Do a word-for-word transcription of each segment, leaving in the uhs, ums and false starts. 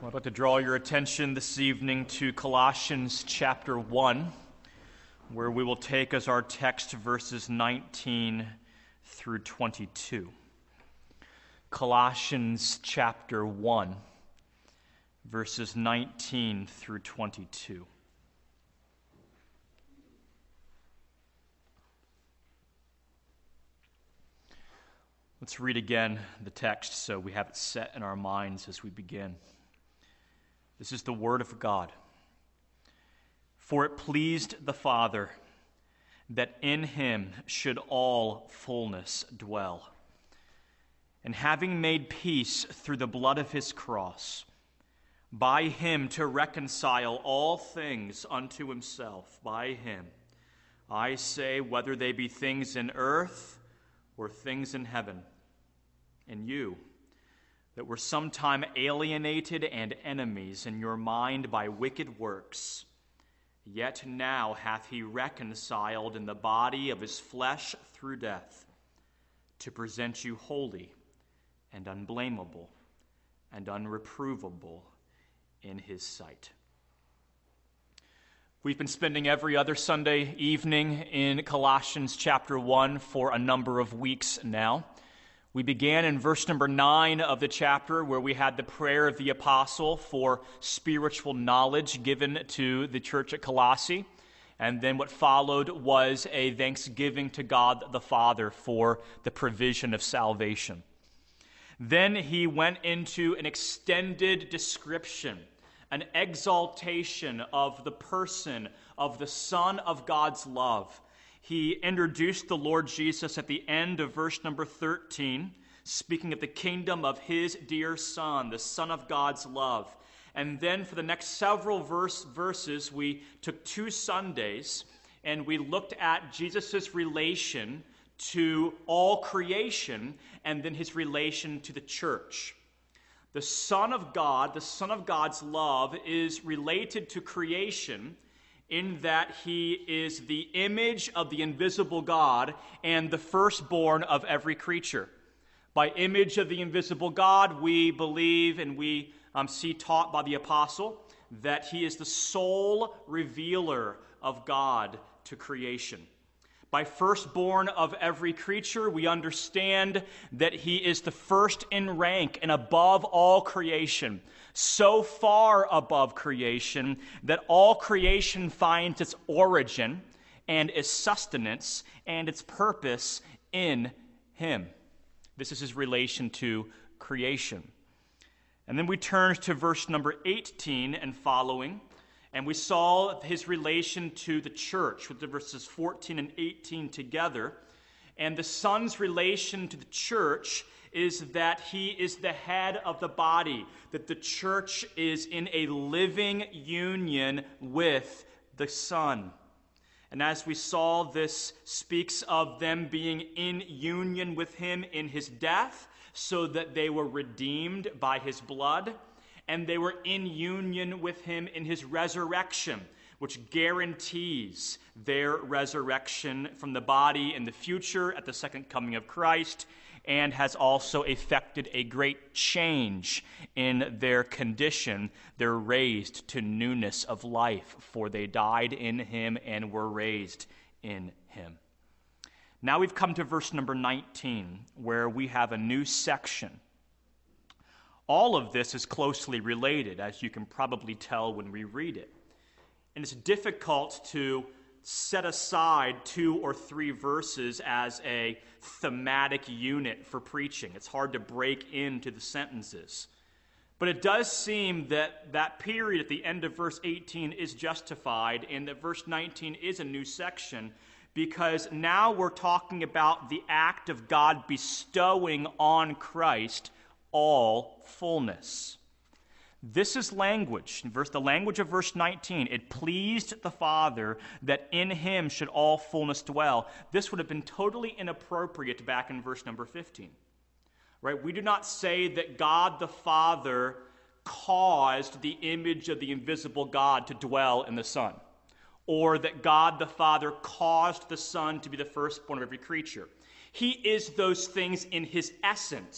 I'd like to draw your attention this evening to Colossians chapter one, where we will take as our text verses nineteen through twenty-two. Colossians chapter one, verses nineteen through twenty-two. Let's read again the text so we have it set in our minds as we begin. This is the word of God. For it pleased the Father that in him should all fullness dwell. And having made peace through the blood of his cross, by him to reconcile all things unto himself, by him, I say, whether they be things in earth or things in heaven, and you, that were sometime alienated and enemies in your mind by wicked works, yet now hath he reconciled in the body of his flesh through death, to present you holy and unblameable and unreprovable in his sight. We've been spending every other Sunday evening in Colossians chapter one for a number of weeks now. We began in verse number nine of the chapter, where we had the prayer of the apostle for spiritual knowledge given to the church at Colossae. And then what followed was a thanksgiving to God the Father for the provision of salvation. Then he went into an extended description, an exaltation of the person of the Son of God's love. He introduced the Lord Jesus at the end of verse number thirteen, speaking of the kingdom of his dear Son, the Son of God's love. And then for the next several verse, verses, we took two Sundays and we looked at Jesus' relation to all creation and then his relation to the church. The Son of God, the Son of God's love, is related to creation in that he is the image of the invisible God and the firstborn of every creature. By image of the invisible God, we believe and we um, see taught by the apostle that he is the sole revealer of God to creation. By firstborn of every creature, we understand that he is the first in rank and above all creation, so far above creation that all creation finds its origin and its sustenance and its purpose in him. This is his relation to creation. And then we turn to verse number eighteen and following, and we saw his relation to the church with the verses fourteen and eighteen together. And the Son's relation to the church is that he is the head of the body, that the church is in a living union with the Son. And as we saw, this speaks of them being in union with him in his death, so that they were redeemed by his blood, and they were in union with him in his resurrection, which guarantees their resurrection from the body in the future at the second coming of Christ, and has also effected a great change in their condition. They're raised to newness of life, for they died in him and were raised in him. Now we've come to verse number nineteen, where we have a new section. All of this is closely related, as you can probably tell when we read it. And it's difficult to set aside two or three verses as a thematic unit for preaching. It's hard to break into the sentences. But it does seem that that period at the end of verse eighteen is justified, and that verse nineteen is a new section, because now we're talking about the act of God bestowing on Christ all fullness. This is language, verse, the language of verse nineteen. It pleased the Father that in him should all fullness dwell. This would have been totally inappropriate back in verse number fifteen. Right? We do not say that God the Father caused the image of the invisible God to dwell in the Son, or that God the Father caused the Son to be the firstborn of every creature. He is those things in his essence.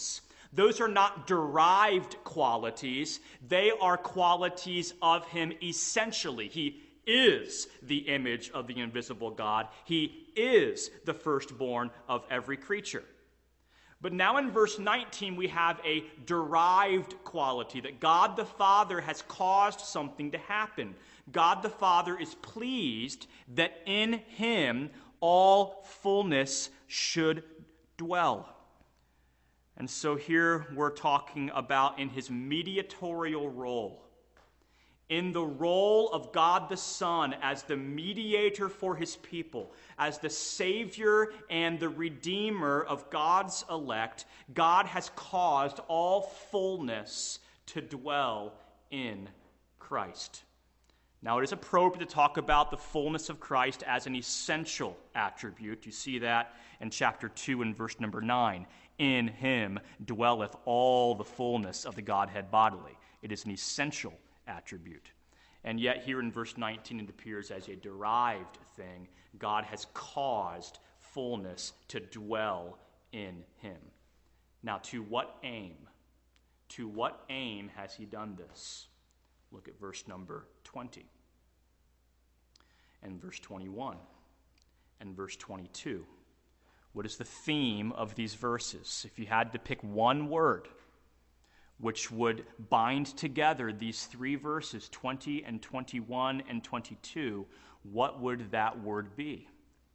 Those are not derived qualities. They are qualities of him essentially. He is the image of the invisible God. He is the firstborn of every creature. But now in verse nineteen, we have a derived quality, that God the Father has caused something to happen. God the Father is pleased that in him all fullness should dwell. And so here we're talking about in his mediatorial role, in the role of God the Son as the mediator for his people, as the Savior and the Redeemer of God's elect, God has caused all fullness to dwell in Christ. Now, it is appropriate to talk about the fullness of Christ as an essential attribute. You see that in chapter two and verse number nine. In him dwelleth all the fullness of the Godhead bodily. It is an essential attribute. And yet here in verse nineteen it appears as a derived thing. God has caused fullness to dwell in him. Now, to what aim? To what aim has he done this? Look at verse number twenty and verse twenty-one and verse twenty-two. What is the theme of these verses? If you had to pick one word which would bind together these three verses, twenty and twenty-one and twenty-two, what would that word be?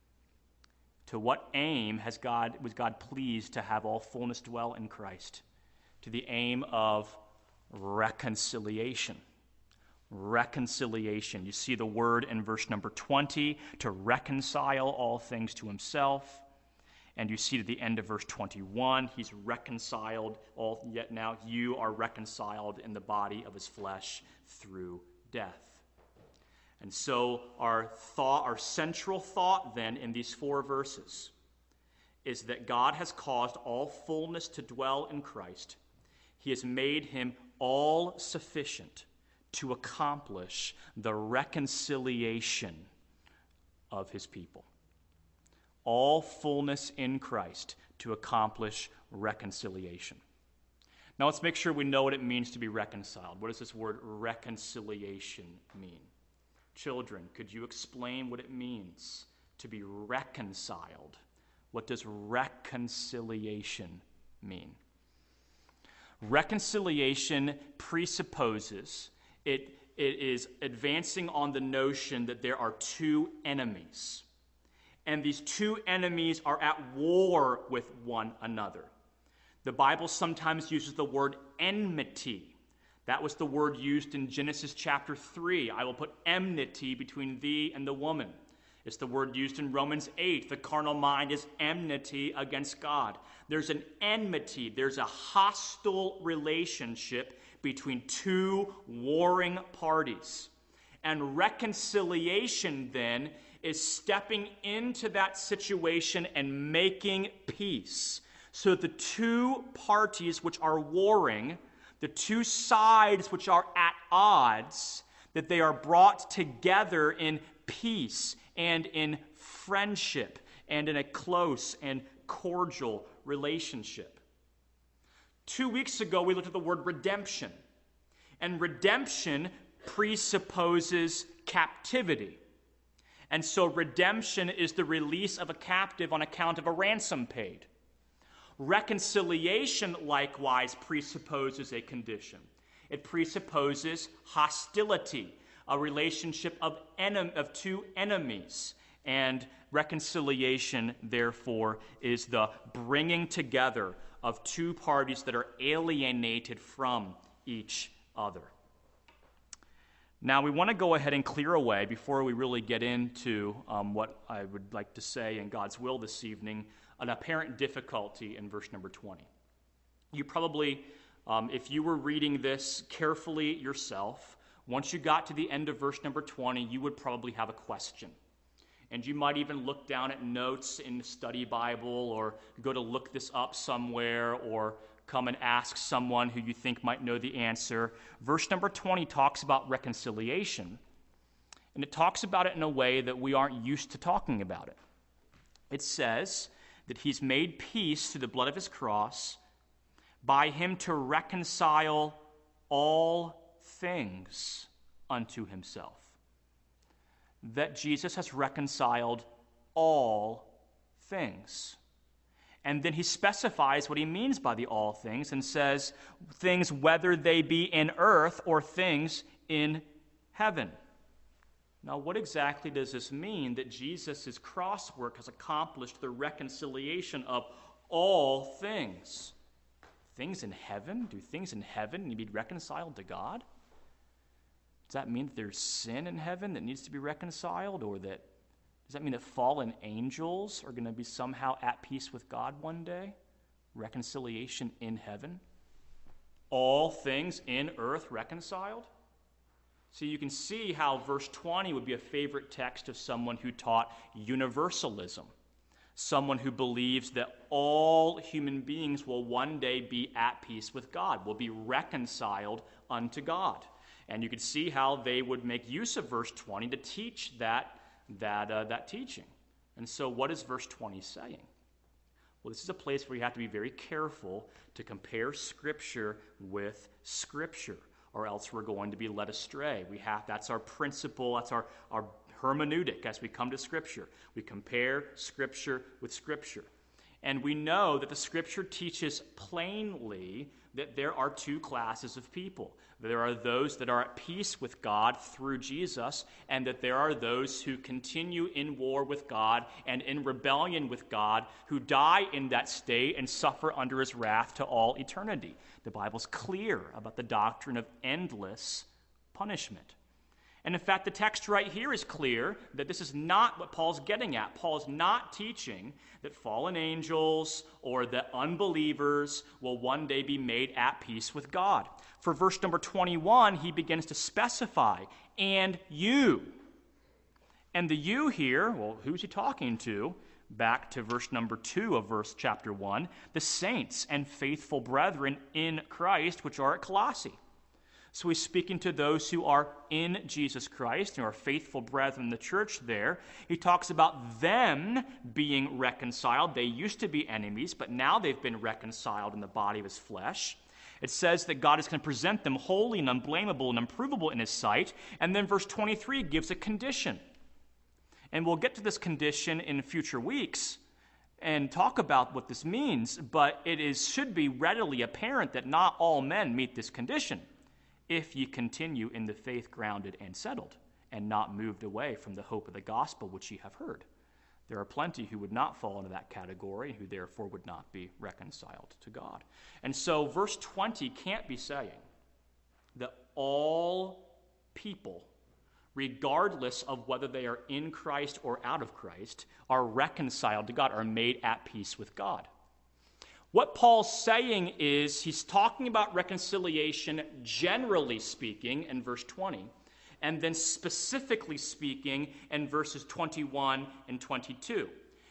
To what aim has God, was God pleased to have all fullness dwell in Christ? To the aim of reconciliation. Reconciliation. You see the word in verse number twenty, to reconcile all things to himself. And you see to the end of verse twenty-one, he's reconciled all, yet now you are reconciled in the body of his flesh through death. And so our thought, our central thought then in these four verses is that God has caused all fullness to dwell in Christ. He has made him all sufficient to accomplish the reconciliation of his people. All fullness in Christ to accomplish reconciliation. Now let's make sure we know what it means to be reconciled. What does this word reconciliation mean? Children, could you explain what it means to be reconciled? What does reconciliation mean? Reconciliation presupposes, it, it is advancing on the notion that there are two enemies. And these two enemies are at war with one another. The Bible sometimes uses the word enmity. That was the word used in Genesis chapter three. I will put enmity between thee and the woman. It's the word used in Romans eight. The carnal mind is enmity against God. There's an enmity. There's a hostile relationship between two warring parties. And reconciliation then is stepping into that situation and making peace. So the two parties which are warring, the two sides which are at odds, that they are brought together in peace and in friendship and in a close and cordial relationship. Two weeks ago, we looked at the word redemption. And redemption presupposes captivity. And so redemption is the release of a captive on account of a ransom paid. Reconciliation, likewise, presupposes a condition. It presupposes hostility, a relationship of, enem- of two enemies. And reconciliation, therefore, is the bringing together of two parties that are alienated from each other. Now, we want to go ahead and clear away, before we really get into um, what I would like to say in God's will this evening, an apparent difficulty in verse number twenty. You probably, um, if you were reading this carefully yourself, once you got to the end of verse number twenty, you would probably have a question. And you might even look down at notes in the study Bible, or go to look this up somewhere, or come and ask someone who you think might know the answer. Verse number twenty talks about reconciliation, and it talks about it in a way that we aren't used to talking about it. It says that he's made peace through the blood of his cross by him to reconcile all things unto himself. That Jesus has reconciled all things. And then he specifies what he means by the all things and says, things whether they be in earth or things in heaven. Now, what exactly does this mean that Jesus' cross work has accomplished the reconciliation of all things? Things in heaven? Do things in heaven need to be reconciled to God? Does that mean that there's sin in heaven that needs to be reconciled? Or that does that mean that fallen angels are going to be somehow at peace with God one day? Reconciliation in heaven? All things in earth reconciled? So you can see how verse twenty would be a favorite text of someone who taught universalism. Someone who believes that all human beings will one day be at peace with God, will be reconciled unto God. And you could see how they would make use of verse twenty to teach that, that, uh, that teaching. And so what is verse twenty saying? Well, this is a place where you have to be very careful to compare Scripture with Scripture, or else we're going to be led astray. We have that's our principle, that's our, our hermeneutic as we come to Scripture. We compare Scripture with Scripture. And we know that the Scripture teaches plainly that there are two classes of people. There are those that are at peace with God through Jesus, and that there are those who continue in war with God and in rebellion with God, who die in that state and suffer under his wrath to all eternity. The Bible's clear about the doctrine of endless punishment. And in fact, the text right here is clear that this is not what Paul's getting at. Paul is not teaching that fallen angels or that unbelievers will one day be made at peace with God. For verse number twenty-one, he begins to specify, and you. And the you here, well, who's he talking to? Back to verse number two of verse chapter one, the saints and faithful brethren in Christ, which are at Colossae. So he's speaking to those who are in Jesus Christ, who are faithful brethren in the church there. He talks about them being reconciled. They used to be enemies, but now they've been reconciled in the body of his flesh. It says that God is going to present them holy and unblameable and improvable in his sight. And then verse twenty-three gives a condition. And we'll get to this condition in future weeks and talk about what this means, but it is should be readily apparent that not all men meet this condition. If ye continue in the faith grounded and settled, and not moved away from the hope of the gospel which ye have heard. There are plenty who would not fall into that category, who therefore would not be reconciled to God. And so verse twenty can't be saying that all people, regardless of whether they are in Christ or out of Christ, are reconciled to God, are made at peace with God. What Paul's saying is he's talking about reconciliation generally speaking in verse twenty, and then specifically speaking in verses twenty-one and twenty-two.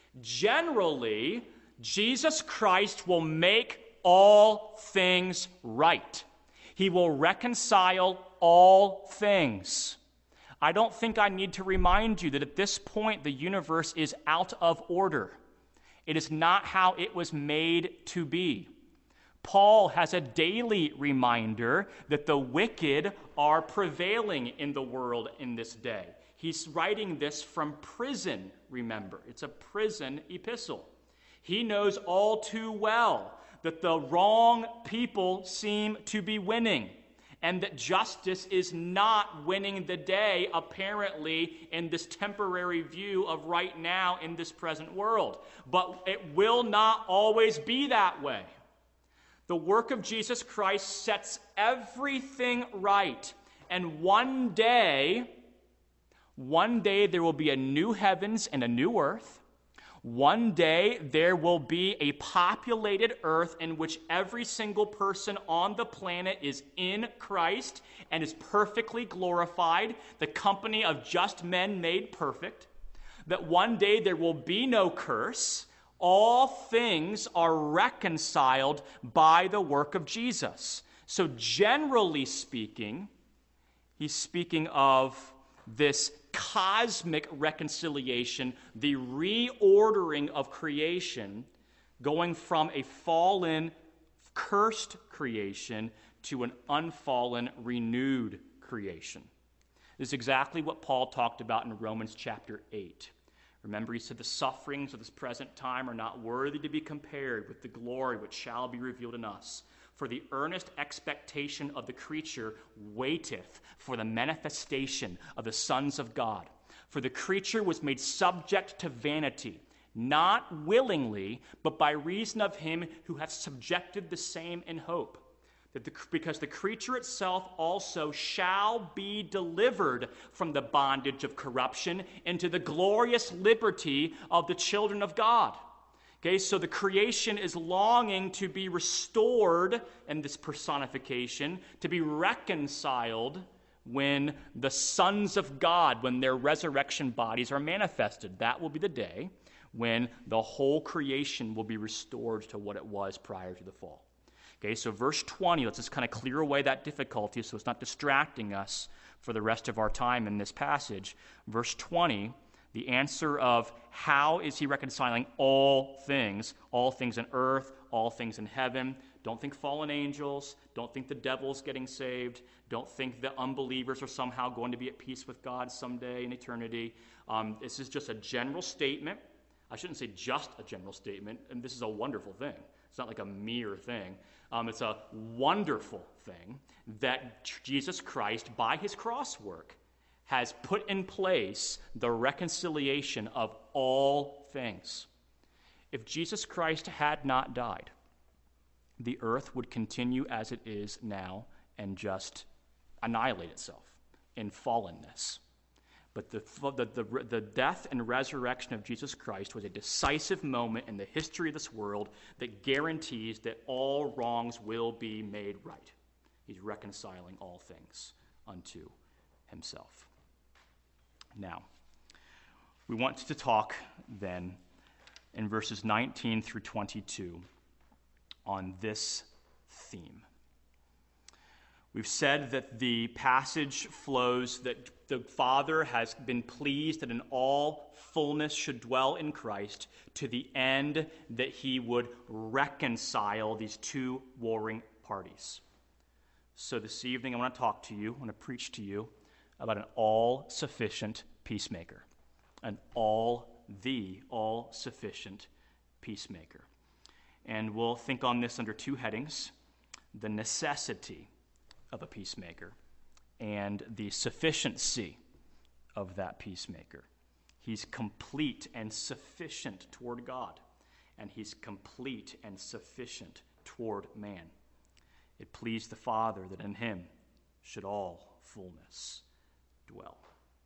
Generally, Jesus Christ will make all things right. He will reconcile all things. I don't think I need to remind you that at this point the universe is out of order. It is not how it was made to be. Paul has a daily reminder that the wicked are prevailing in the world in this day. He's writing this from prison, remember. It's a prison epistle. He knows all too well that the wrong people seem to be winning, and that justice is not winning the day, apparently, in this temporary view of right now in this present world. But it will not always be that way. The work of Jesus Christ sets everything right. And one day, one day there will be a new heavens and a new earth. One day there will be a populated earth in which every single person on the planet is in Christ and is perfectly glorified, the company of just men made perfect. That one day there will be no curse. All things are reconciled by the work of Jesus. So generally speaking, he's speaking of this cosmic reconciliation, the reordering of creation, going from a fallen cursed creation to an unfallen, renewed creation. This is exactly what Paul talked about in Romans chapter eight. Remember, he said the sufferings of this present time are not worthy to be compared with the glory which shall be revealed in us. For the earnest expectation of the creature waiteth for the manifestation of the sons of God. For the creature was made subject to vanity, not willingly, but by reason of him who hath subjected the same in hope. That the, because the creature itself also shall be delivered from the bondage of corruption into the glorious liberty of the children of God. Okay, so the creation is longing to be restored in this personification, to be reconciled when the sons of God, when their resurrection bodies are manifested. That will be the day when the whole creation will be restored to what it was prior to the fall. Okay, so verse twenty, let's just kind of clear away that difficulty so it's not distracting us for the rest of our time in this passage. Verse twenty, the answer of how is he reconciling all things, all things in earth, all things in heaven. Don't think fallen angels. Don't think the devil's getting saved. Don't think the unbelievers are somehow going to be at peace with God someday in eternity. Um, this is just a general statement. I shouldn't say just a general statement, and this is a wonderful thing. It's not like a mere thing. Um, it's a wonderful thing that Jesus Christ, by his cross work, has put in place the reconciliation of all things. If Jesus Christ had not died, the earth would continue as it is now and just annihilate itself in fallenness. But the, the, the, the death and resurrection of Jesus Christ was a decisive moment in the history of this world that guarantees that all wrongs will be made right. He's reconciling all things unto himself. Now, we want to talk then in verses nineteen through twenty-two on this theme. We've said that the passage flows that the Father has been pleased that in all fullness should dwell in Christ to the end that he would reconcile these two warring parties. So this evening I want to talk to you, I want to preach to you about an all-sufficient peacemaker. An all, the all-sufficient peacemaker. And we'll think on this under two headings: the necessity of a peacemaker and the sufficiency of that peacemaker. He's complete and sufficient toward God, and he's complete and sufficient toward man. It pleased the Father that in him should all fullness dwell.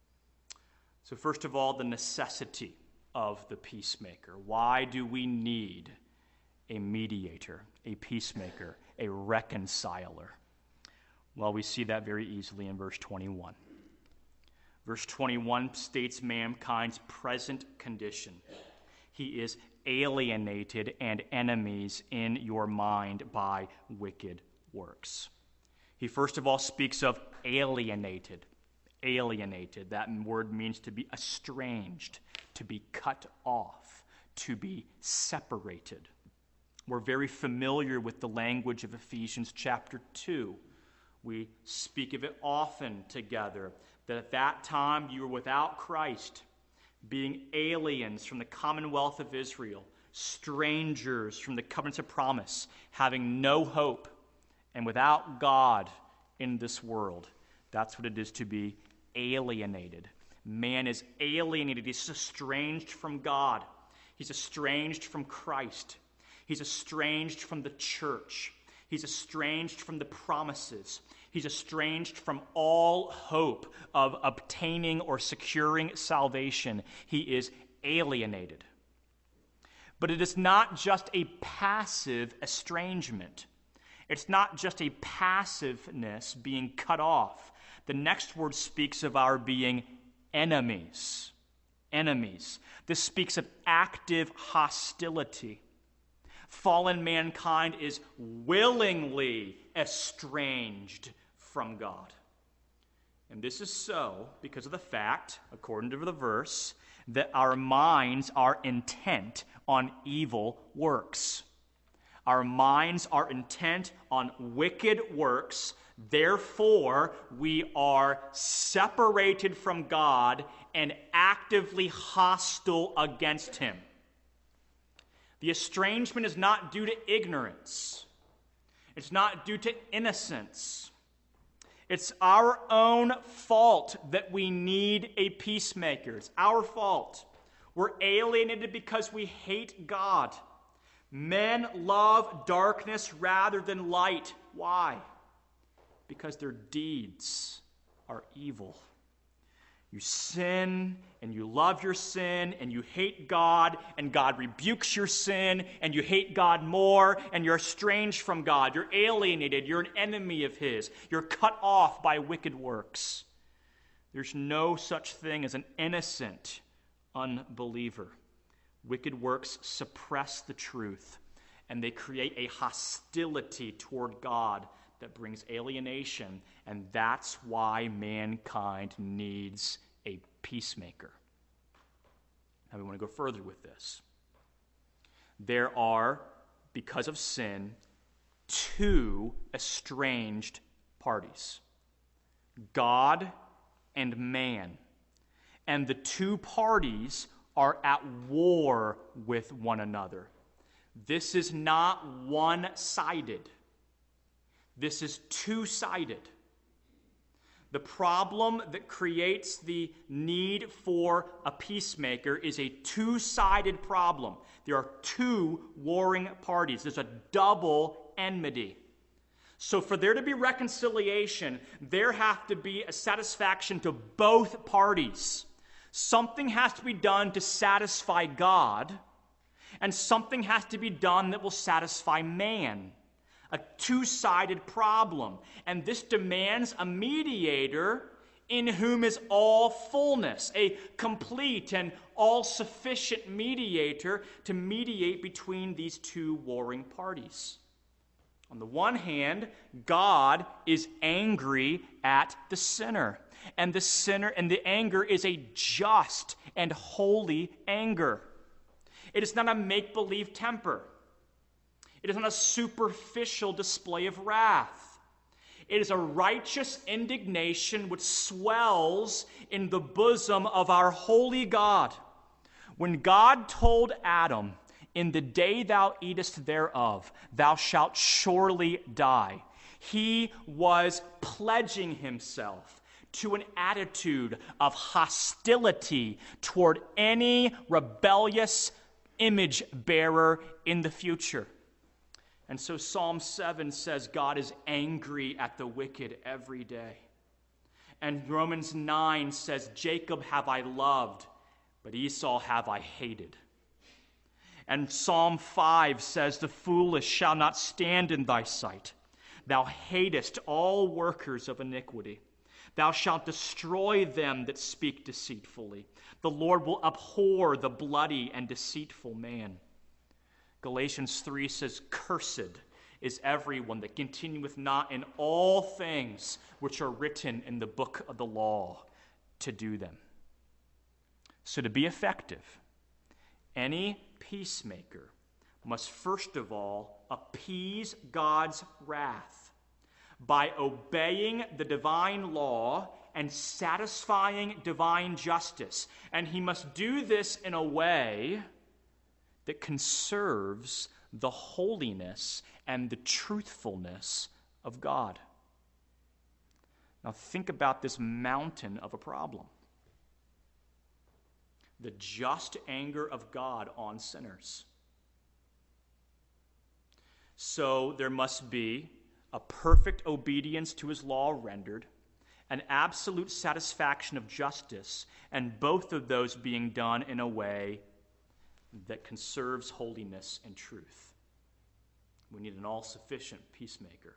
So first of all, the necessity of the peacemaker. Why do we need a mediator, a peacemaker, a reconciler? Well, we see that very easily in verse twenty-one. Verse twenty-one states mankind's present condition. He is alienated and enemies in your mind by wicked works. He first of all speaks of alienated. Alienated. That word means to be estranged, to be cut off, to be separated. We're very familiar with the language of Ephesians chapter two. We speak of it often together, that at that time you were without Christ, being aliens from the commonwealth of Israel, strangers from the covenants of promise, having no hope, and without God in this world. That's what it is to be alienated. Man is alienated. He's estranged from God. He's estranged from Christ. He's estranged from the church. He's estranged from the promises. He's estranged from all hope of obtaining or securing salvation. He is alienated. But it is not just a passive estrangement. It's not just a passiveness being cut off. The next word speaks of our being enemies. Enemies. This speaks of active hostility. Fallen mankind is willingly estranged from God. And this is so because of the fact, according to the verse, that our minds are intent on evil works. Our minds are intent on wicked works. Therefore, we are separated from God and actively hostile against him. The estrangement is not due to ignorance. It's not due to innocence. It's our own fault that we need a peacemaker. It's our fault. We're alienated because we hate God. Men love darkness rather than light. Why? Because their deeds are evil. You sin, and you love your sin, and you hate God, and God rebukes your sin, and you hate God more, and you're estranged from God. You're alienated. You're an enemy of his. You're cut off by wicked works. There's no such thing as an innocent unbeliever. Wicked works suppress the truth, and they create a hostility toward God that brings alienation, and that's why mankind needs a peacemaker. Now we want to go further with this. There are, because of sin, two estranged parties: God and man. And the two parties are at war with one another. This is not one-sided. This is two-sided. The problem that creates the need for a peacemaker is a two-sided problem. There are two warring parties. There's a double enmity. So for there to be reconciliation, there have to be a satisfaction to both parties. Something has to be done to satisfy God, and something has to be done that will satisfy man. A two-sided problem. And this demands a mediator in whom is all fullness, a complete and all-sufficient mediator to mediate between these two warring parties. On the one hand, God is angry at the sinner. And the sinner and the anger is a just and holy anger. It is not a make-believe temper. It is not a superficial display of wrath. It is a righteous indignation which swells in the bosom of our holy God. When God told Adam, "In the day thou eatest thereof, thou shalt surely die," he was pledging himself to an attitude of hostility toward any rebellious image bearer in the future. And so Psalm seven says God is angry at the wicked every day. And Romans nine says, "Jacob have I loved, but Esau have I hated." And Psalm five says, "The foolish shall not stand in thy sight. Thou hatest all workers of iniquity. Thou shalt destroy them that speak deceitfully. The Lord will abhor the bloody and deceitful man." Galatians three says, "Cursed is everyone that continueth not in all things which are written in the book of the law to do them." So to be effective, any peacemaker must first of all appease God's wrath by obeying the divine law and satisfying divine justice. And he must do this in a way that conserves the holiness and the truthfulness of God. Now think about this mountain of a problem. The just anger of God on sinners. So there must be a perfect obedience to his law rendered, an absolute satisfaction of justice, and both of those being done in a way that conserves holiness and truth. We need an all-sufficient peacemaker.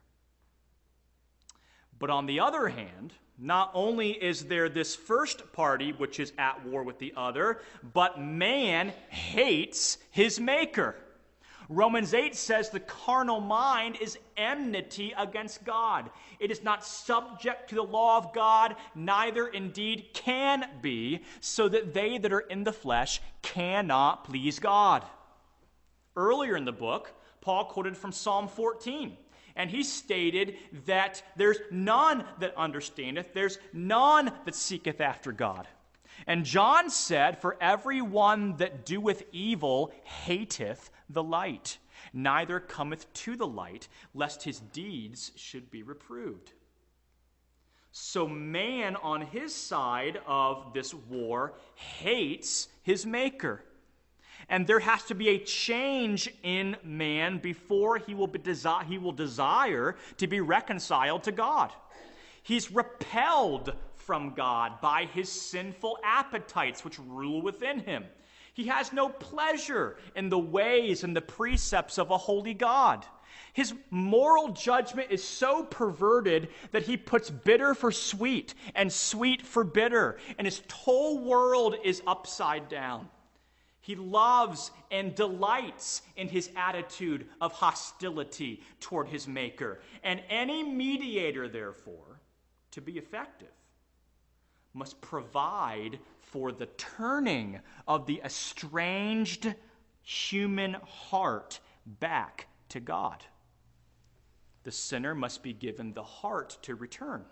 But on the other hand, not only is there this first party which is at war with the other, but man hates his maker. Romans eight says the carnal mind is enmity against God. It is not subject to the law of God, neither indeed can be, so that they that are in the flesh cannot please God. Earlier in the book, Paul quoted from Psalm fourteen, and he stated that there's none that understandeth, there's none that seeketh after God. And John said, for every one that doeth evil hateth the light, neither cometh to the light, lest his deeds should be reproved. So man on his side of this war hates his maker. And there has to be a change in man before he will, be desi- he will desire to be reconciled to God. He's repelled from God by his sinful appetites which rule within him. He has no pleasure in the ways and the precepts of a holy God. His moral judgment is so perverted that he puts bitter for sweet and sweet for bitter, and his whole world is upside down. He loves and delights in his attitude of hostility toward his maker. And any mediator, therefore, to be effective, must provide for the turning of the estranged human heart back to God. The sinner must be given the heart to return.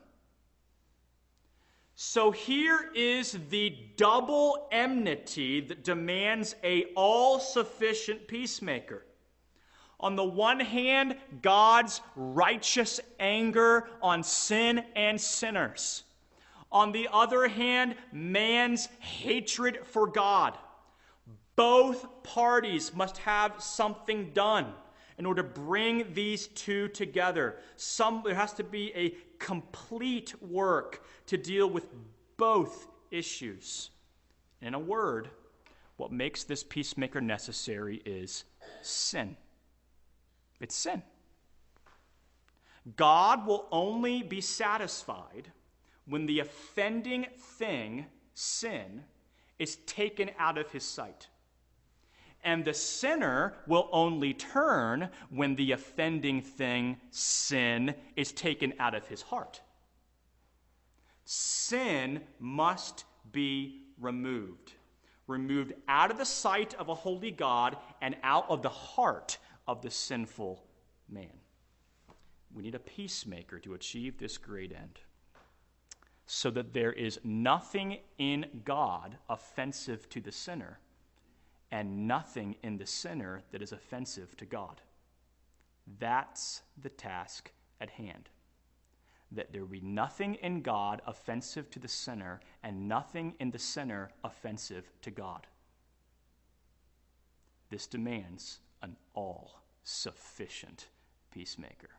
So here is the double enmity that demands a all-sufficient peacemaker. On the one hand, God's righteous anger on sin and sinners. On the other hand, man's hatred for God. Both parties must have something done in order to bring these two together. Some, there has to be a complete work to deal with both issues. In a word, what makes this peacemaker necessary is sin. It's sin. God will only be satisfied when the offending thing, sin, is taken out of his sight. And the sinner will only turn when the offending thing, sin, is taken out of his heart. Sin must be removed. Removed out of the sight of a holy God and out of the heart of the sinful man. We need a peacemaker to achieve this great end, so that there is nothing in God offensive to the sinner, and nothing in the sinner that is offensive to God. That's the task at hand. That there be nothing in God offensive to the sinner, and nothing in the sinner offensive to God. This demands an all-sufficient peacemaker.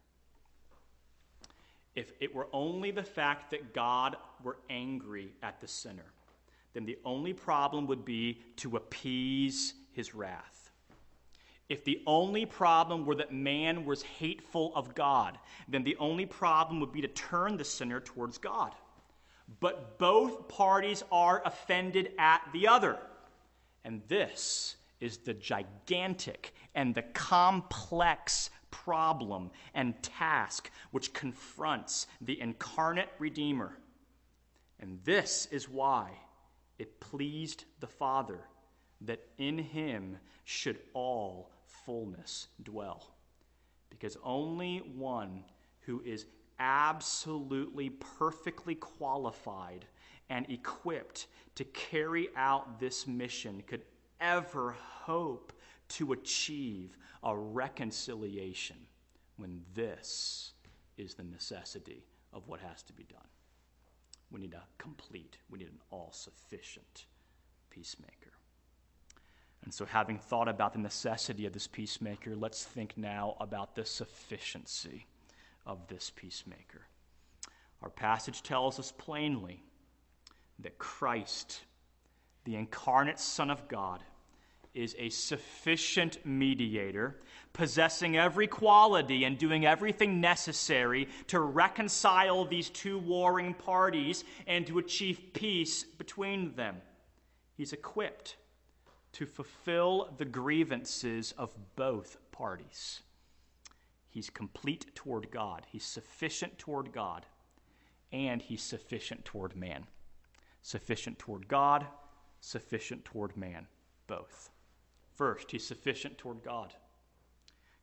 If it were only the fact that God were angry at the sinner, then the only problem would be to appease his wrath. If the only problem were that man was hateful of God, then the only problem would be to turn the sinner towards God. But both parties are offended at the other. And this is the gigantic and the complex problem and task which confronts the incarnate Redeemer. And this is why it pleased the Father that in him should all fullness dwell. Because only one who is absolutely perfectly qualified and equipped to carry out this mission could ever hope to achieve a reconciliation, when this is the necessity of what has to be done. We need a complete, we need an all-sufficient peacemaker. And so, having thought about the necessity of this peacemaker, let's think now about the sufficiency of this peacemaker. Our passage tells us plainly that Christ, the incarnate Son of God, is a sufficient mediator, possessing every quality and doing everything necessary to reconcile these two warring parties and to achieve peace between them. He's equipped to fulfill the grievances of both parties. He's complete toward God. He's sufficient toward God, and he's sufficient toward man. Sufficient toward God, sufficient toward man, both. First, he's sufficient toward God.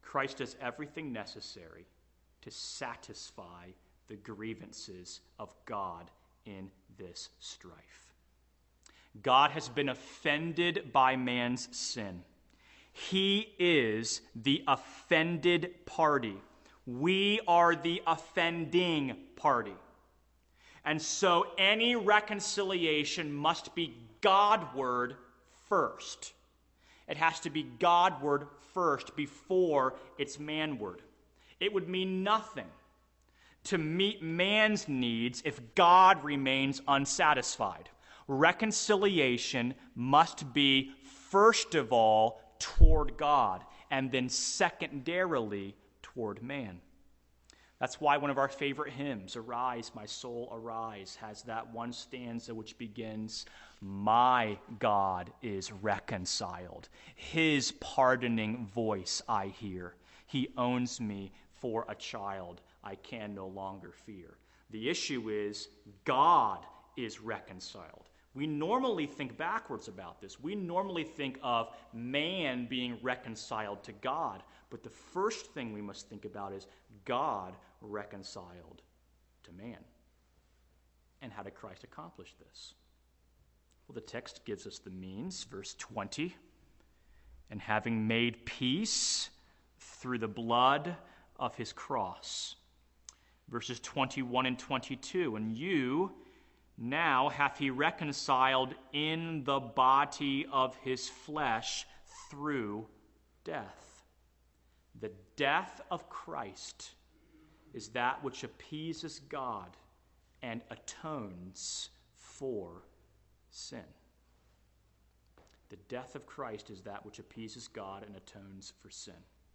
Christ does everything necessary to satisfy the grievances of God in this strife. God has been offended by man's sin. He is the offended party. We are the offending party. And so any reconciliation must be Godward first. It has to be Godward first before it's manward. It would mean nothing to meet man's needs if God remains unsatisfied. Reconciliation must be, first of all, toward God, and then secondarily toward man. That's why one of our favorite hymns, Arise, My Soul, Arise, has that one stanza which begins, My God is reconciled. His pardoning voice I hear. He owns me for a child I can no longer fear. The issue is God is reconciled. We normally think backwards about this. We normally think of man being reconciled to God. But the first thing we must think about is God reconciled to man. And how did Christ accomplish this? Well, the text gives us the means, verse twenty. And having made peace through the blood of his cross. Verses twenty-one and twenty-two. And you now hath he reconciled in the body of his flesh through death. The death of Christ is that which appeases God and atones for sin. The death of Christ is that which appeases God and atones for sin.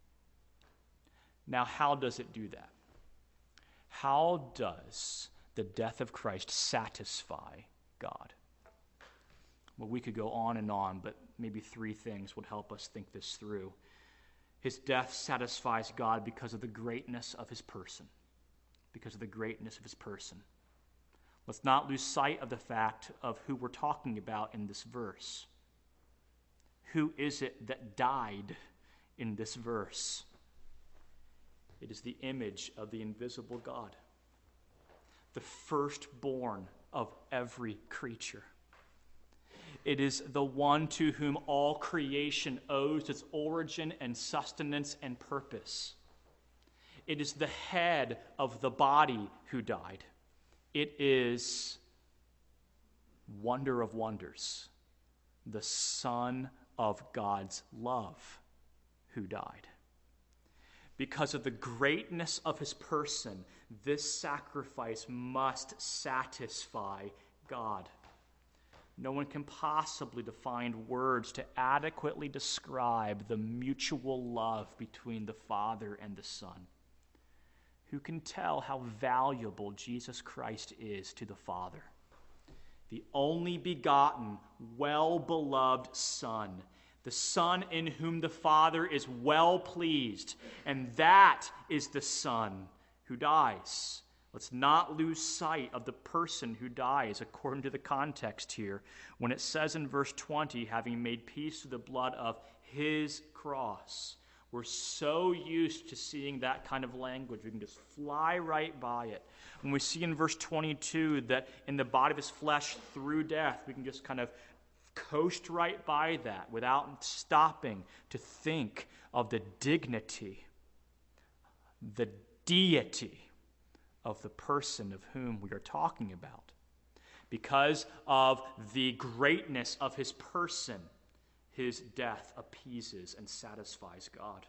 Now, how does it do that? How does the death of Christ satisfy God? Well, we could go on and on, but maybe three things would help us think this through. His death satisfies God because of the greatness of his person. Because of the greatness of his person. Let's not lose sight of the fact of who we're talking about in this verse. Who is it that died in this verse? It is the image of the invisible God, the firstborn of every creature. It is the one to whom all creation owes its origin and sustenance and purpose. It is the head of the body who died. It is, wonder of wonders, the Son of God's love who died. Because of the greatness of his person, this sacrifice must satisfy God. No one can possibly find words to adequately describe the mutual love between the Father and the Son. Who can tell how valuable Jesus Christ is to the Father? The only begotten, well-beloved Son, the Son in whom the Father is well pleased, and that is the Son who dies. Let's not lose sight of the person who dies according to the context here. When it says in verse twenty, having made peace through the blood of his cross, we're so used to seeing that kind of language, we can just fly right by it. When we see in verse twenty-two that in the body of his flesh through death, we can just kind of coast right by that without stopping to think of the dignity, the deity of the person of whom we are talking about. Because of the greatness of his person, his death appeases and satisfies God.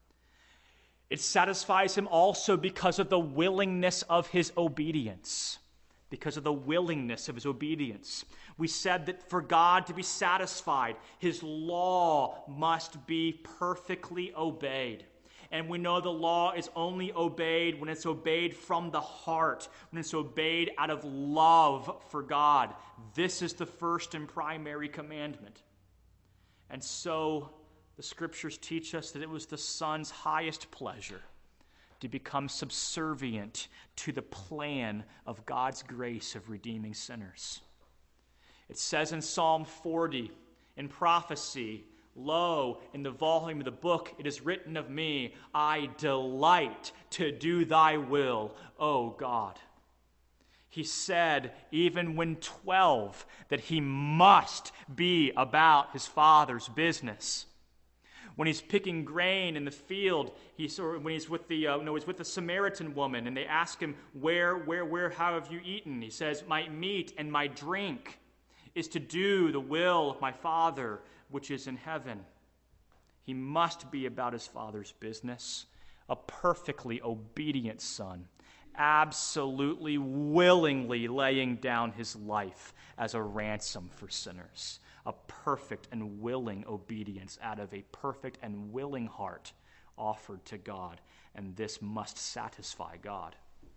It satisfies him also because of the willingness of his obedience. Because of the willingness of his obedience. We said that for God to be satisfied, his law must be perfectly obeyed. And we know the law is only obeyed when it's obeyed from the heart, when it's obeyed out of love for God. This is the first and primary commandment. And so the scriptures teach us that it was the Son's highest pleasure to become subservient to the plan of God's grace of redeeming sinners. It says in Psalm forty, in prophecy, Lo, in the volume of the book it is written of me, I delight to do thy will, O God. He said, even when twelve, that he must be about his Father's business. When he's picking grain in the field, he's, or when he's with the uh, no, he's with the Samaritan woman, and they ask him, where, where, where, how have you eaten? He says, my meat and my drink is to do the will of my Father which is in heaven. He must be about his Father's business, a perfectly obedient son, absolutely willingly laying down his life as a ransom for sinners. A perfect and willing obedience out of a perfect and willing heart offered to God, and this must satisfy God.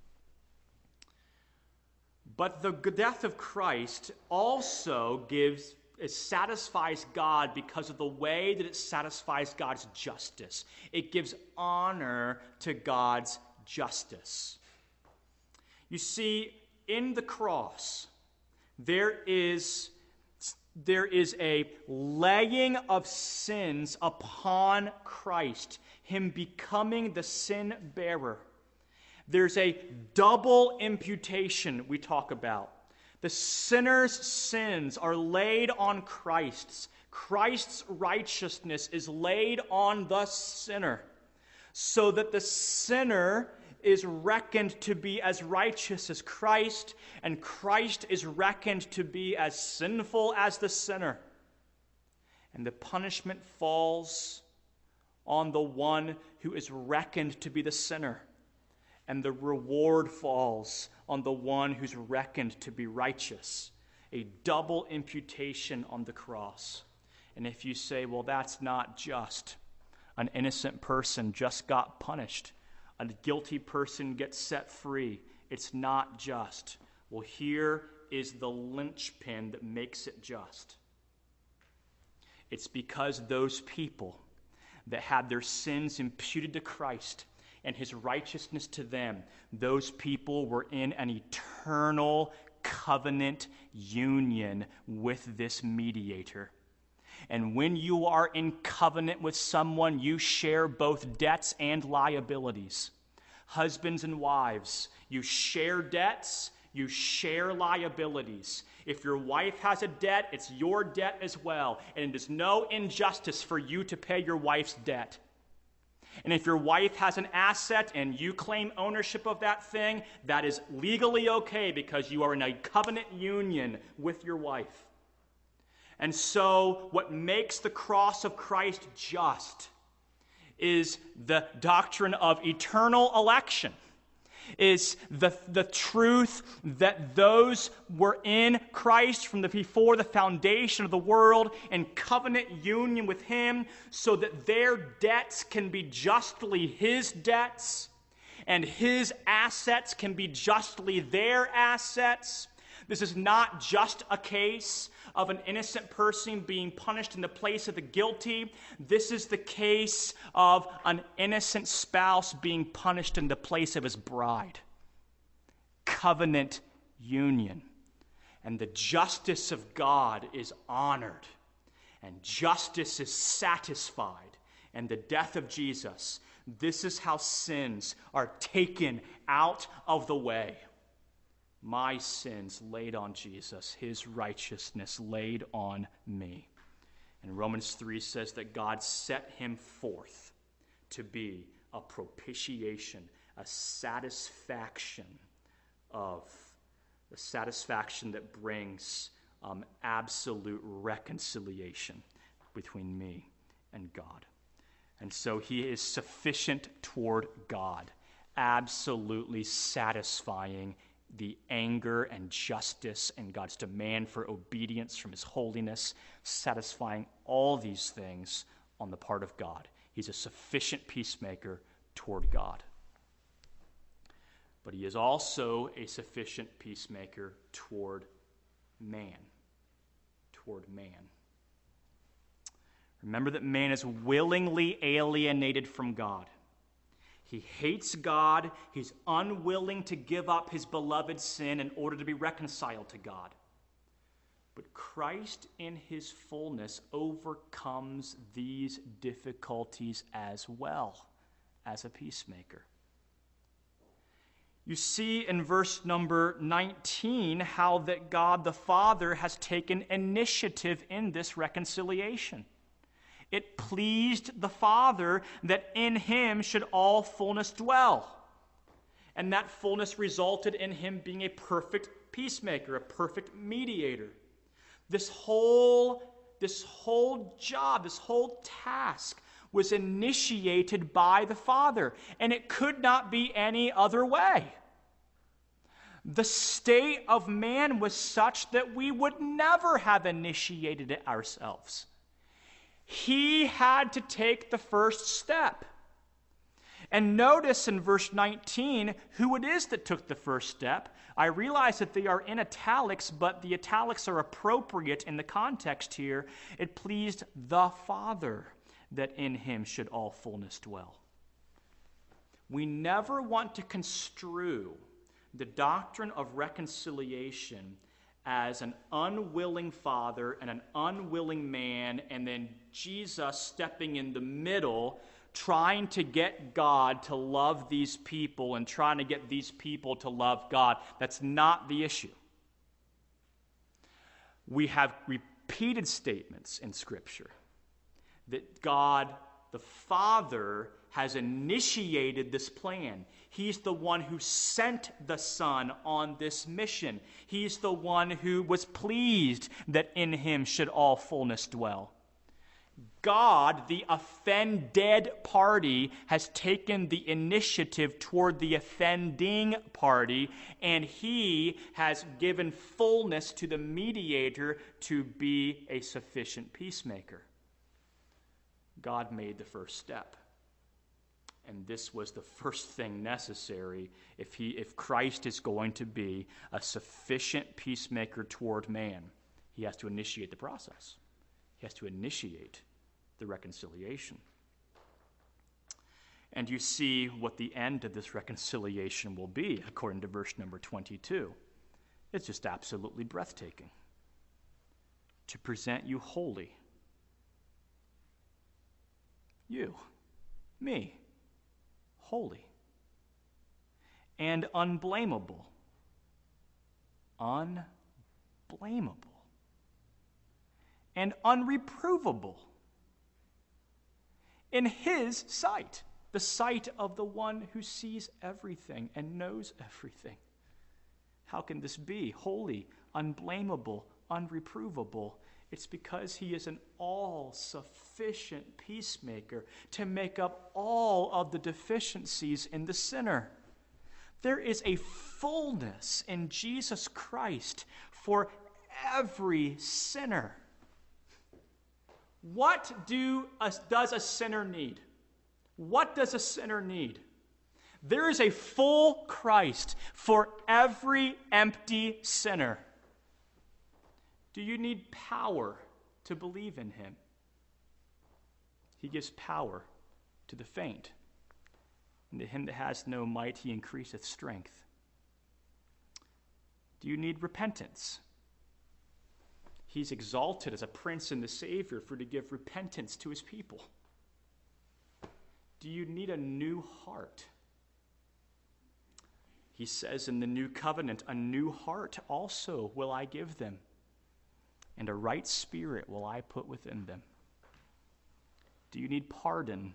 But the death of Christ also gives, it satisfies God because of the way that it satisfies God's justice. It gives honor to God's justice. You see, in the cross, there is There is a laying of sins upon Christ, him becoming the sin bearer. There's a double imputation we talk about. The sinner's sins are laid on Christ's. Christ's righteousness is laid on the sinner, so that the sinner is reckoned to be as righteous as Christ, and Christ is reckoned to be as sinful as the sinner. And the punishment falls on the one who is reckoned to be the sinner, and the reward falls on the one who's reckoned to be righteous. A double imputation on the cross. And if you say, well, that's not just. An innocent person just got punished. A guilty person gets set free. It's not just. Well, here is the linchpin that makes it just. It's because those people that had their sins imputed to Christ and his righteousness to them, those people were in an eternal covenant union with this mediator. And when you are in covenant with someone, you share both debts and liabilities. Husbands and wives, you share debts, you share liabilities. If your wife has a debt, it's your debt as well. And it is no injustice for you to pay your wife's debt. And if your wife has an asset and you claim ownership of that thing, that is legally okay because you are in a covenant union with your wife. And so what makes the cross of Christ just is the doctrine of eternal election, is the, the truth that those were in Christ from the, before the foundation of the world in covenant union with him so that their debts can be justly his debts and his assets can be justly their assets. This is not just a case of an innocent person being punished in the place of the guilty. This is the case of an innocent spouse being punished in the place of his bride. Covenant union. And the justice of God is honored, and justice is satisfied. And the death of Jesus, this is how sins are taken out of the way. My sins laid on Jesus, his righteousness laid on me. And Romans three says that God set him forth to be a propitiation, a satisfaction of the satisfaction that brings um, absolute reconciliation between me and God. And so he is sufficient toward God, absolutely satisfying the anger and justice and God's demand for obedience from his holiness, satisfying all these things on the part of God. He's a sufficient peacemaker toward God. But he is also a sufficient peacemaker toward man. Toward man. Remember that man is willingly alienated from God. He hates God. He's unwilling to give up his beloved sin in order to be reconciled to God. But Christ in his fullness overcomes these difficulties as well as a peacemaker. You see in verse number nineteen how that God the Father has taken initiative in this reconciliation. It pleased the Father that in him should all fullness dwell. And that fullness resulted in him being a perfect peacemaker, a perfect mediator. This whole, this whole job, this whole task was initiated by the Father, and it could not be any other way. The state of man was such that we would never have initiated it ourselves. He had to take the first step. And notice in verse nineteen who it is that took the first step. I realize that they are in italics, but the italics are appropriate in the context here. It pleased the Father that in him should all fullness dwell. We never want to construe the doctrine of reconciliation as an unwilling father and an unwilling man, and then Jesus stepping in the middle, trying to get God to love these people and trying to get these people to love God. That's not the issue. We have repeated statements in Scripture that God, the Father, has initiated this plan. He's the one who sent the Son on this mission. He's the one who was pleased that in him should all fullness dwell. God, the offended party, has taken the initiative toward the offending party, and he has given fullness to the mediator to be a sufficient peacemaker. God made the first step. And this was the first thing necessary if he, if Christ is going to be a sufficient peacemaker toward man. He has to initiate the process. He has to initiate the reconciliation. And you see what the end of this reconciliation will be, according to verse number twenty-two. It's just absolutely breathtaking. To present you holy. You, me, holy and unblameable. Unblameable. And unreprovable in his sight, the sight of the one who sees everything and knows everything. How can this be? Holy, unblameable, unreprovable. It's because he is an all-sufficient peacemaker to make up all of the deficiencies in the sinner. There is a fullness in Jesus Christ for every sinner. What do a, does a sinner need? What does a sinner need? There is a full Christ for every empty sinner. Do you need power to believe in him? He gives power to the faint. And to him that has no might, he increaseth strength. Do you need repentance? He's exalted as a prince and the Savior for to give repentance to his people. Do you need a new heart? He says in the new covenant, a new heart also will I give them, and a right spirit will I put within them. Do you need pardon?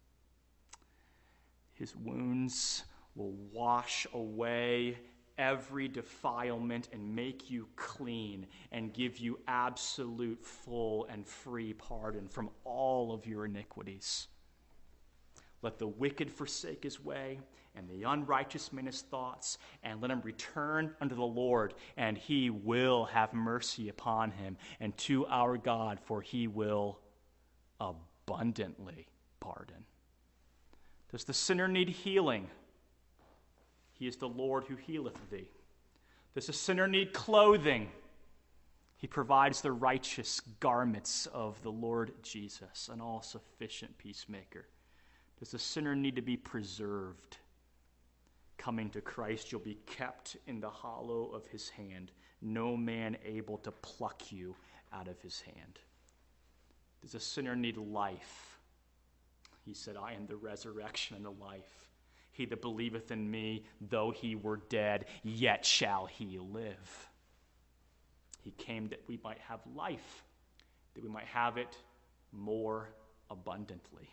His wounds will wash away every defilement and make you clean and give you absolute, full, and free pardon from all of your iniquities. Let the wicked forsake his way, and the unrighteous man his thoughts, and let him return unto the Lord, and he will have mercy upon him, and to our God, for he will abundantly pardon. Does the sinner need healing? He is the Lord who healeth thee. Does the sinner need clothing? He provides the righteous garments of the Lord Jesus, an all-sufficient peacemaker. Does the sinner need to be preserved? Coming to Christ, you'll be kept in the hollow of his hand, no man able to pluck you out of his hand. Does a sinner need life? He said, I am the resurrection and the life. He that believeth in me, though he were dead, yet shall he live. He came that we might have life, that we might have it more abundantly.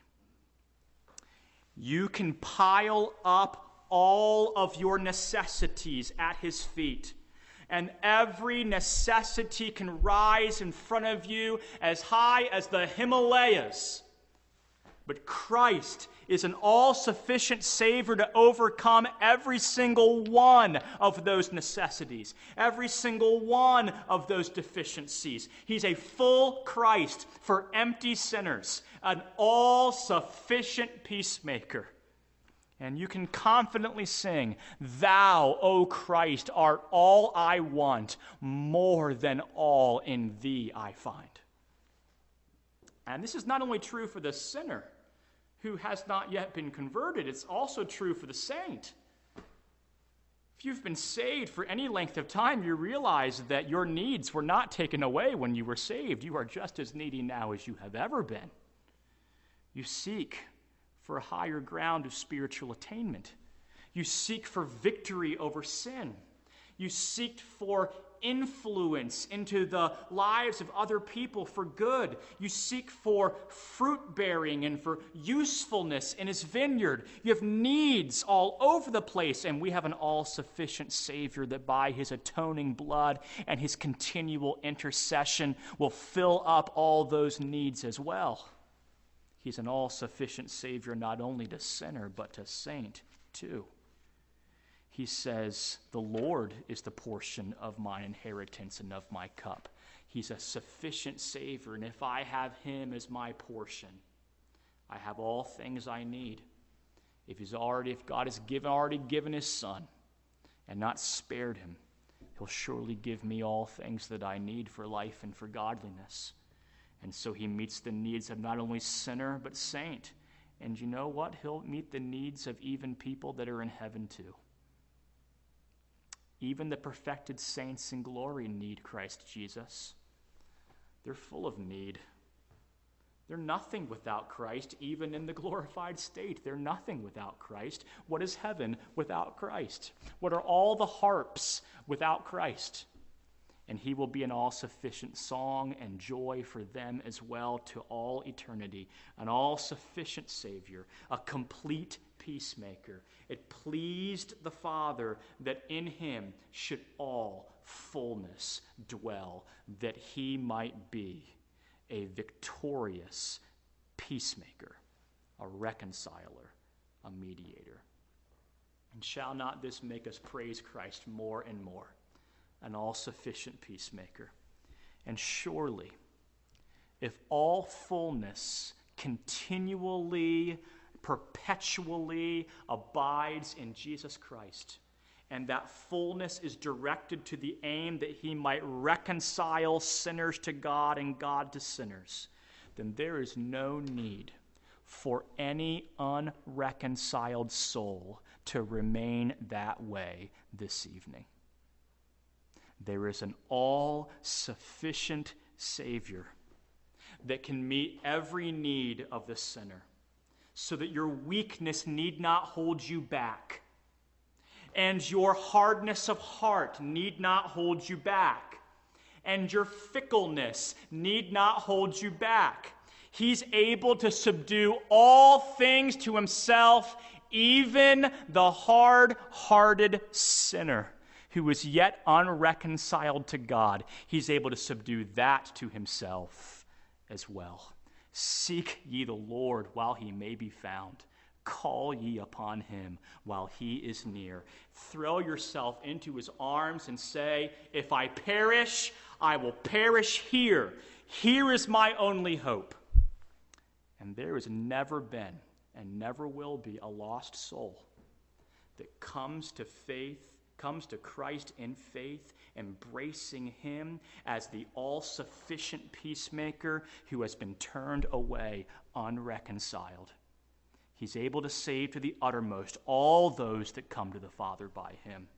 You can pile up all of your necessities at his feet, and every necessity can rise in front of you as high as the Himalayas. But Christ is an all-sufficient Savior to overcome every single one of those necessities, every single one of those deficiencies. He's a full Christ for empty sinners, an all-sufficient peacemaker. And you can confidently sing, Thou, O Christ, art all I want, more than all in thee I find. And this is not only true for the sinner who has not yet been converted, it's also true for the saint. If you've been saved for any length of time, you realize that your needs were not taken away when you were saved. You are just as needy now as you have ever been. You seek for a higher ground of spiritual attainment. You seek for victory over sin. You seek for influence into the lives of other people for good. You seek for fruit bearing and for usefulness in his vineyard. You have needs all over the place, and we have an all-sufficient Savior that by his atoning blood and his continual intercession will fill up all those needs as well. He's an all-sufficient Savior not only to sinner, but to saint too. He says, the Lord is the portion of my inheritance and of my cup. He's a sufficient Savior, and if I have him as my portion, I have all things I need. If he's already, if God has given, already given his Son and not spared him, he'll surely give me all things that I need for life and for godliness. And so he meets the needs of not only sinner, but saint. And you know what? He'll meet the needs of even people that are in heaven too. Even the perfected saints in glory need Christ Jesus. They're full of need. They're nothing without Christ, even in the glorified state. They're nothing without Christ. What is heaven without Christ? What are all the harps without Christ? And he will be an all-sufficient song and joy for them as well to all eternity. An all-sufficient Savior, a complete peacemaker. It pleased the Father that in him should all fullness dwell, that he might be a victorious peacemaker, a reconciler, a mediator. And shall not this make us praise Christ more and more? An all-sufficient peacemaker. And surely, if all fullness continually, perpetually abides in Jesus Christ, and that fullness is directed to the aim that he might reconcile sinners to God and God to sinners, then there is no need for any unreconciled soul to remain that way this evening. There is an all-sufficient Savior that can meet every need of the sinner, so that your weakness need not hold you back, and your hardness of heart need not hold you back, and your fickleness need not hold you back. He's able to subdue all things to himself, even the hard-hearted sinner who is yet unreconciled to God. He's able to subdue that to himself as well. Seek ye the Lord while he may be found. Call ye upon him while he is near. Throw yourself into his arms and say, if I perish, I will perish here. Here is my only hope. And there has never been and never will be a lost soul that comes to faith, comes to Christ in faith, embracing him as the all-sufficient peacemaker who has been turned away unreconciled. He's able to save to the uttermost all those that come to the Father by him.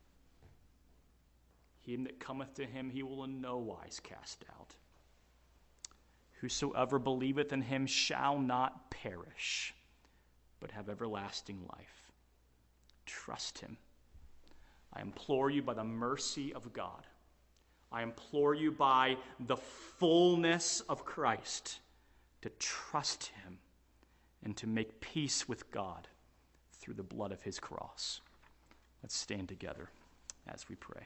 Him that cometh to him he will in no wise cast out. Whosoever believeth in him shall not perish, but have everlasting life. Trust him. I implore you by the mercy of God. I implore you by the fullness of Christ to trust him and to make peace with God through the blood of his cross. Let's stand together as we pray.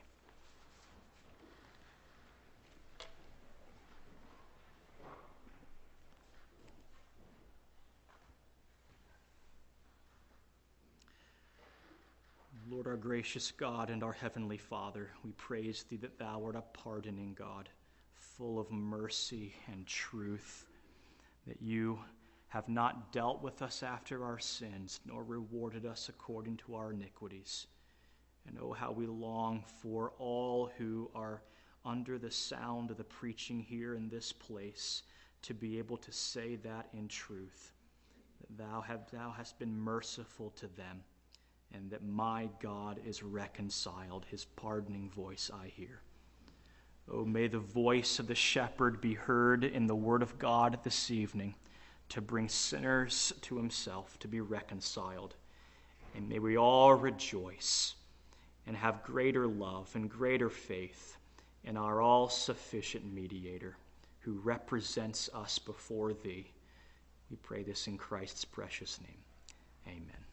Lord, our gracious God and our heavenly Father, we praise thee that thou art a pardoning God, full of mercy and truth, that you have not dealt with us after our sins, nor rewarded us according to our iniquities. And oh, how we long for all who are under the sound of the preaching here in this place to be able to say that in truth, that thou, have, thou hast been merciful to them, and that my God is reconciled, his pardoning voice I hear. Oh, may the voice of the shepherd be heard in the word of God this evening to bring sinners to himself, to be reconciled. And may we all rejoice and have greater love and greater faith in our all-sufficient mediator who represents us before thee. We pray this in Christ's precious name. Amen.